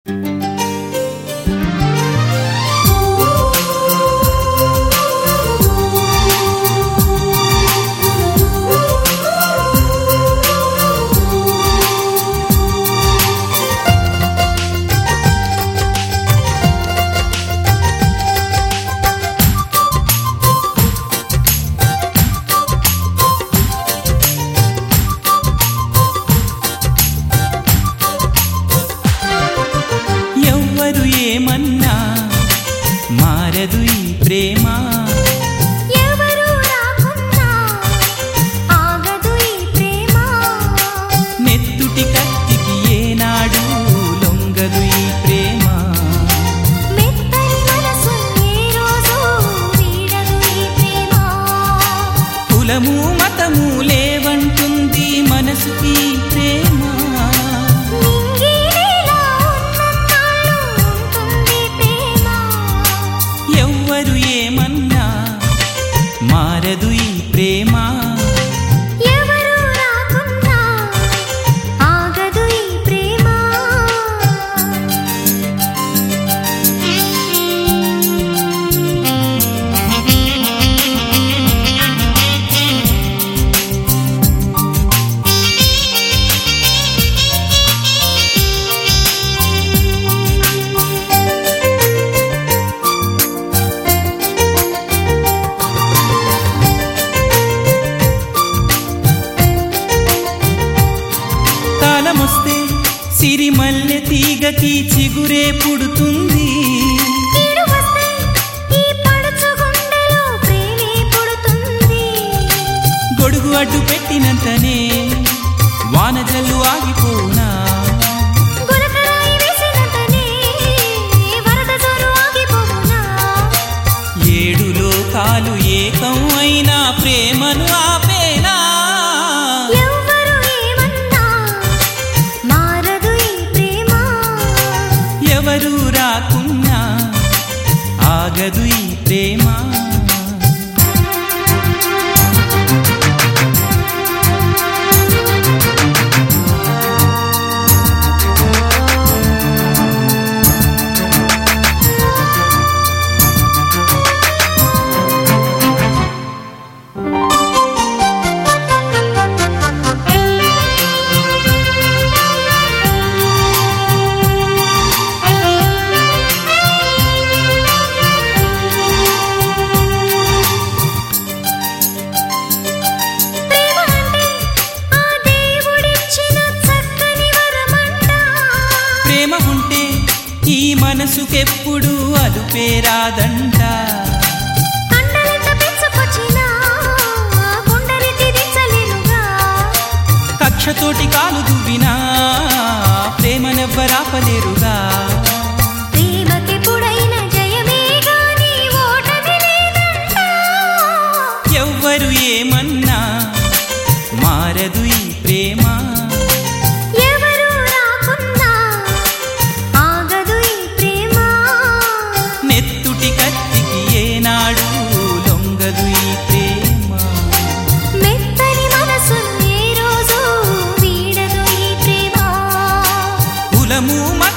ఏమన్నా మారదు ఈ ప్రేమ, ఎవరు రాకున్నా ఆగదు ఈ ప్రేమ, నెత్తుటి కత్తికి ఏనాడు లొంగదు ఈ ప్రేమ, మెత్తని మనసు ఏ రోజు వీడదు ఈ ప్రేమ, కులము మతము లేవంటుంది మనసుకి ప్రేమ, ఎవ్వరు ఏమన్నా మారదు ఈ ప్రేమ, ఎవరు రాకున్నా ఆగదు ఈ ప్రేమ. కాలమొస్తే సిరిమల్లె తీగకి చిగురే పుడుతుంది, కీడు వస్తే ఈ పడుచు గుండెలో ప్రేమే పుడుతుంది, గొడుగు అడ్డు పెట్టినంతనే వానజల్లు ఆగిపోనా, గులకరాయి వేసినంతనే వరద జోరు ఆగిపోవునా, ఏడు లోకాలు ఏకం అయినా ప్రేమను ఆపేనా, ఎవ్వరు ఏమన్నా మారదు ఈ ప్రేమ, ఎవరు రాకున్నా ఆగదు ఈ ప్రేమ. ప్రేమ అంటే ఆ దేవుడిచ్చిన చక్కని వరమంట, ప్రేమ ఉంటే ఈ మనసుకెప్పుడు అదుపే రాదంట, కండలెంత పెంచుకొచ్చినా గుండెని తిరించలేనుగా, కక్షతోటి కాలు దువ్వినా ప్రేమనెవ్వరాపలేరుగా, ప్రేమకెప్పుడైనా జయమే గాని ఓటమి లేదంట, ఎవ్వరు ఏమన్నా మారదు ఈ ప్రేమ, ఎవరు రాకున్నా ఆగదు ఈ ప్రేమ, నెత్తుటి కత్తికి ఏనాడు లొంగదు ఈ ప్రేమ, మెత్తని మనసు ఏ రోజు వీడదు ఈ ప్రేమ, కులము